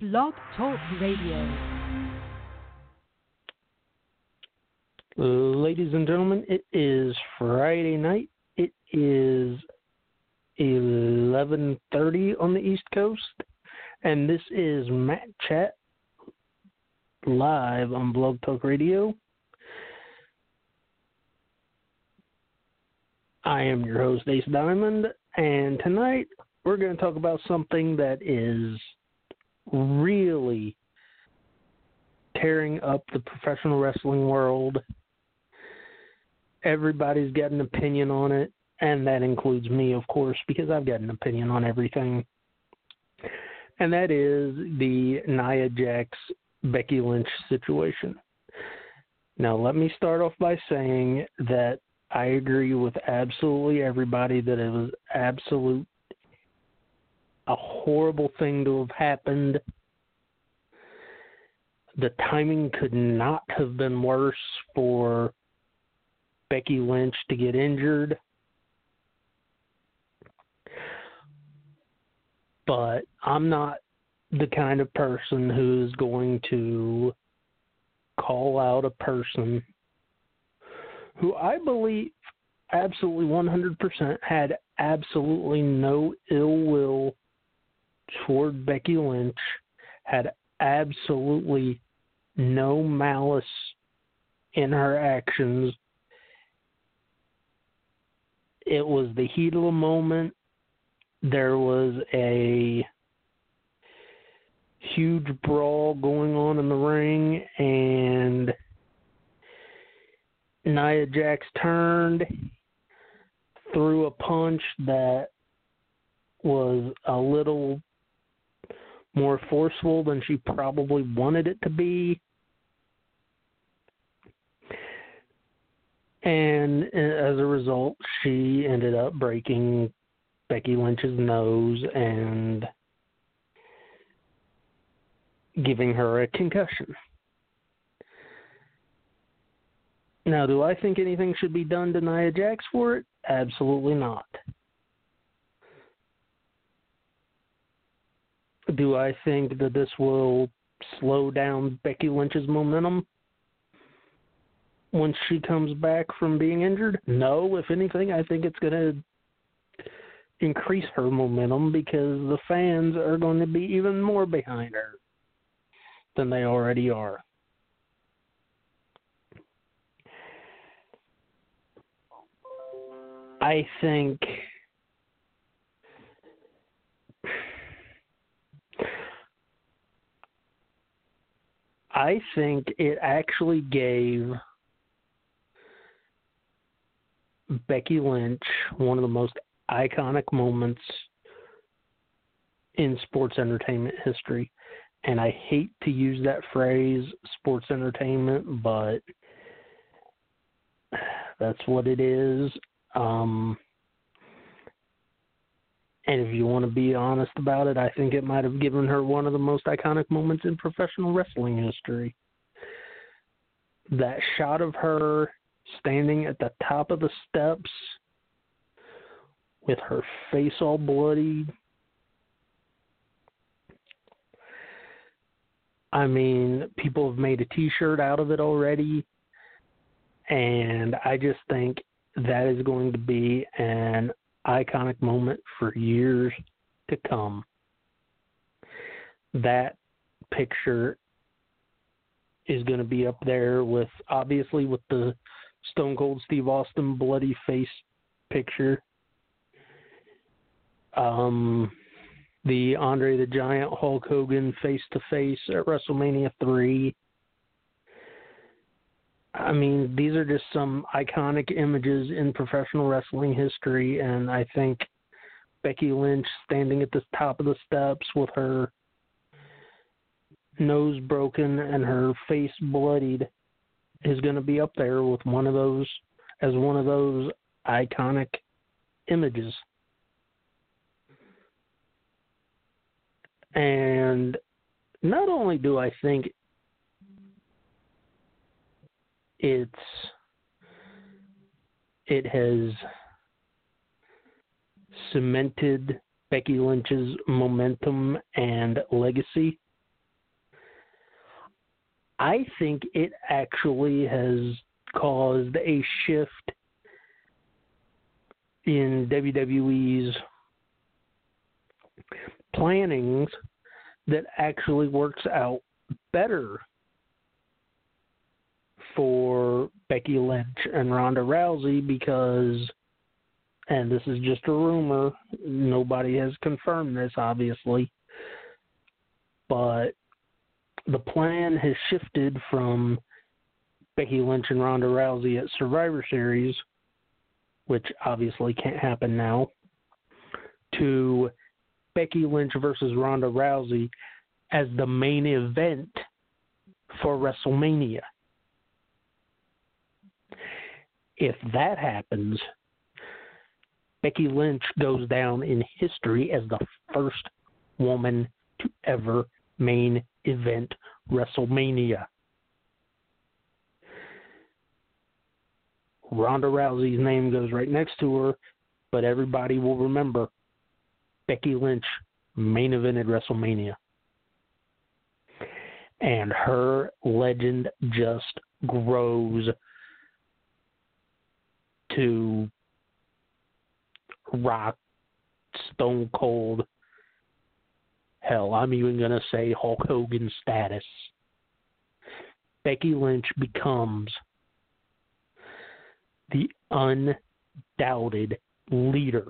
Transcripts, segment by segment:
Blog Talk Radio. Ladies and gentlemen, it is Friday night. It is 11:30 on the East Coast, and this is Matt Chat live on Blog Talk Radio. I am your host, Ace Diamond, and tonight we're going to talk about something that is really tearing up the professional wrestling world. Everybody's got an opinion on it, and that includes me, of course, because I've got an opinion on everything. And that is the Nia Jax, Becky Lynch situation. Now, let me start off by saying that I agree with absolutely everybody that it was a horrible thing to have happened. The timing could not have been worse for Becky Lynch to get injured. But I'm not the kind of person who's going to call out a person who I believe absolutely 100% had absolutely no ill will toward Becky Lynch, had absolutely no malice in her actions. It was the heat of the moment. There was a huge brawl going on in the ring, and Nia Jax turned, threw a punch that was a little more forceful than she probably wanted it to be. And as a result, she ended up breaking Becky Lynch's nose and giving her a concussion. Now, do I think anything should be done to Nia Jax for it? Absolutely not. Do I think that this will slow down Becky Lynch's momentum once she comes back from being injured? No. If anything, I think it's going to increase her momentum because the fans are going to be even more behind her than they already are. I think it actually gave Becky Lynch one of the most iconic moments in sports entertainment history. And I hate to use that phrase, sports entertainment, but that's what it is. And if you want to be honest about it, I think it might have given her one of the most iconic moments in professional wrestling history. That shot of her standing at the top of the steps with her face all bloody. I mean, people have made a t-shirt out of it already, and I just think that is going to be an iconic moment for years to come. That picture is going to be up there with, obviously, with the Stone Cold Steve Austin bloody face picture. The Andre the Giant Hulk Hogan face-to-face at WrestleMania 3. I mean, these are just some iconic images in professional wrestling history, and I think Becky Lynch standing at the top of the steps with her nose broken and her face bloodied is going to be up there with one of those iconic images. And not only do I think it has cemented Becky Lynch's momentum and legacy, I think it actually has caused a shift in WWE's plannings that actually works out better for Becky Lynch and Ronda Rousey because, and this is just a rumor, nobody has confirmed this obviously, but the plan has shifted from Becky Lynch and Ronda Rousey at Survivor Series, which obviously can't happen now, to Becky Lynch versus Ronda Rousey as the main event for WrestleMania. If that happens, Becky Lynch goes down in history as the first woman to ever main event WrestleMania. Ronda Rousey's name goes right next to her, but everybody will remember Becky Lynch main evented WrestleMania. And her legend just grows to Rock, Stone Cold, hell, I'm even going to say Hulk Hogan status. Becky Lynch becomes the undoubted leader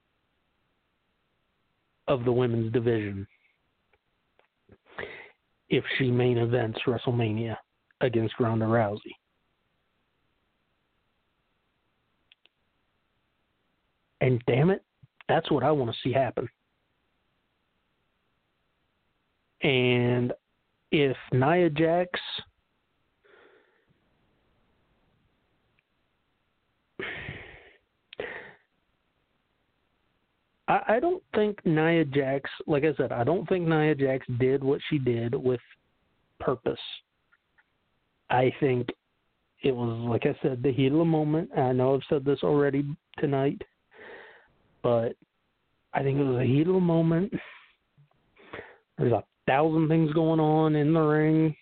of the women's division if she main events WrestleMania against Ronda Rousey. And damn it, that's what I want to see happen. And if Nia Jax I don't think Nia Jax, like I said, I don't think Nia Jax did what she did with purpose. I think it was, like I said, the heat of the moment. I know I've said this already tonight, but I think it was the heat of the moment. There's 1,000 things going on in the ring.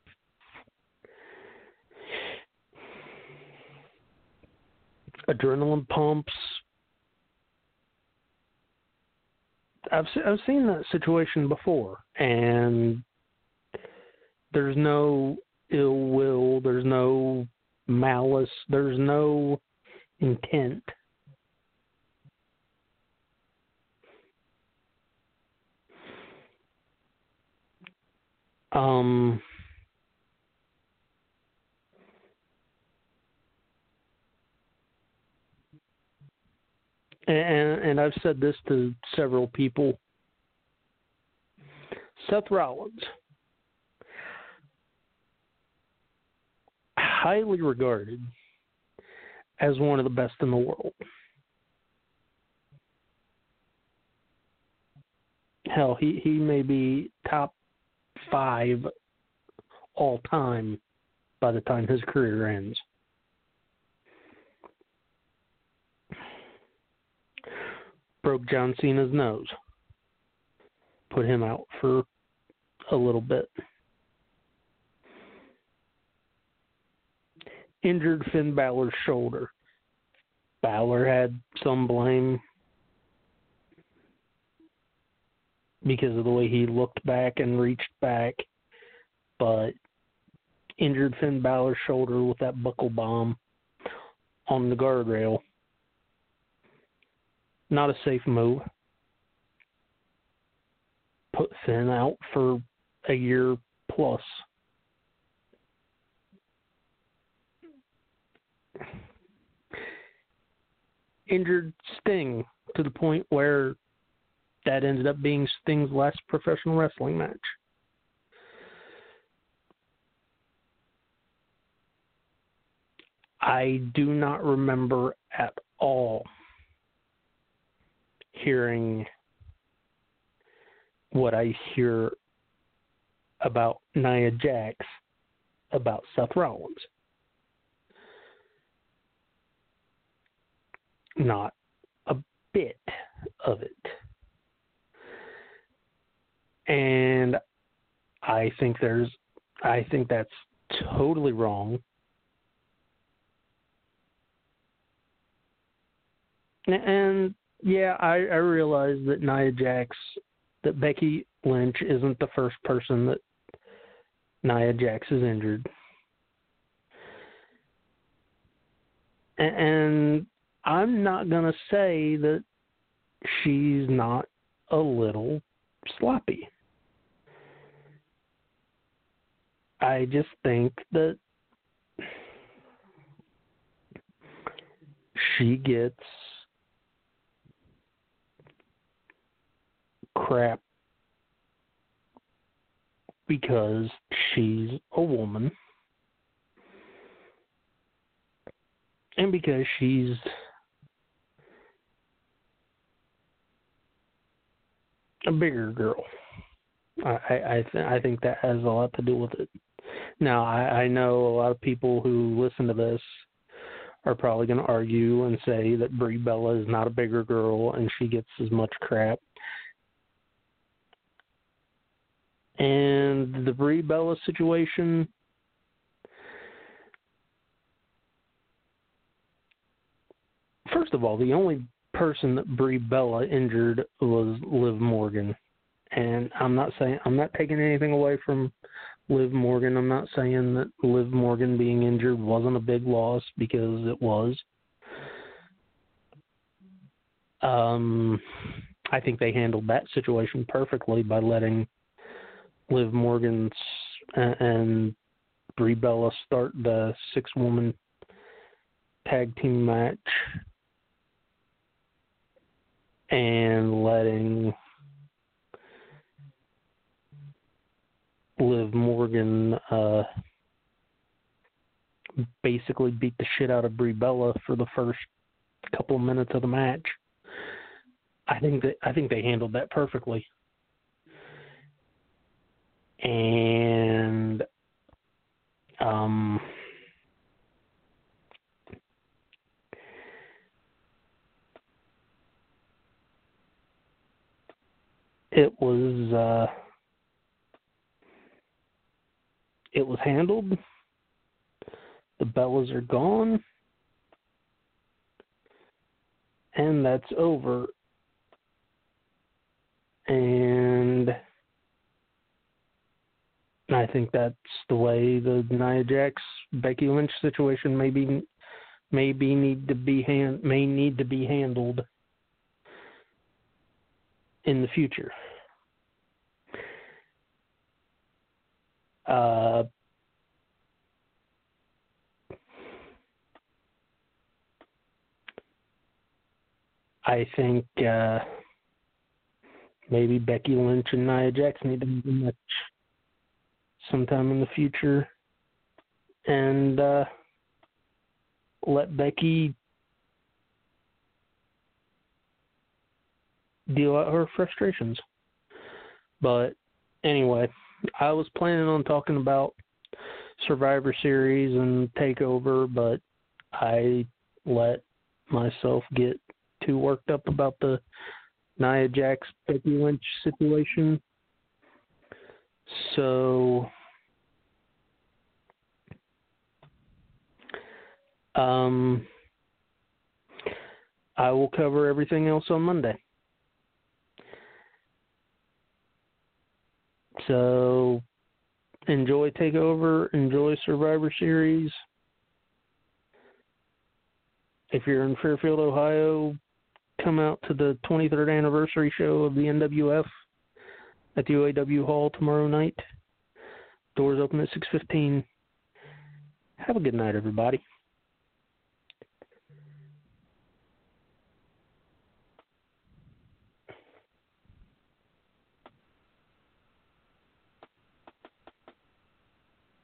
Adrenaline pumps. I've seen that situation before, and there's no ill will, there's no malice, there's no intent. And I've said this to several people. Seth Rollins, highly regarded as one of the best in the world. Hell, he may be top 5 all time by the time his career ends. Broke John Cena's nose. Put him out for a little bit. Injured Finn Balor's shoulder. Balor had some blame because of the way he looked back and reached back, but injured Finn Balor's shoulder with that buckle bomb on the guardrail. Not a safe move. Put Finn out for a year plus. Injured Sting to the point where that ended up being Sting's last professional wrestling match. I do not remember at all hearing what I hear about Nia Jax about Seth Rollins. Not a bit of it. And I think there's I think that's totally wrong. And yeah, I realize that that Becky Lynch isn't the first person that Nia Jax has injured. And I'm not going to say that she's not a little sloppy. I just think that she gets crap because she's a woman and because she's a bigger girl. I think that has a lot to do with it. Now, I know a lot of people who listen to this are probably going to argue and say that Brie Bella is not a bigger girl and she gets as much crap. And the Brie Bella situation, first of all, the only person that Brie Bella injured was Liv Morgan. And I'm not taking anything away from Liv Morgan. I'm not saying that Liv Morgan being injured wasn't a big loss, because it was. I think they handled that situation perfectly by letting Liv Morgan and Brie Bella start the 6-woman tag team match and letting Liv Morgan basically beat the shit out of Brie Bella for the first couple of minutes of the match. I think they handled that perfectly. And it was handled. The Bellas are gone, and that's over. And I think that's the way the Nia Jax Becky Lynch situation may need to be handled in the future. I think maybe Becky Lynch and Nia Jax need to have a match sometime in the future, and let Becky deal out her frustrations. But anyway, I was planning on talking about Survivor Series and TakeOver, but I let myself get too worked up about the Nia Jax Becky Lynch situation. So I will cover everything else on Monday. So enjoy TakeOver, enjoy Survivor Series. If you're in Fairfield, Ohio, come out to the 23rd anniversary show of the NWF at the UAW Hall tomorrow night. Doors open at 6:15. Have a good night, everybody.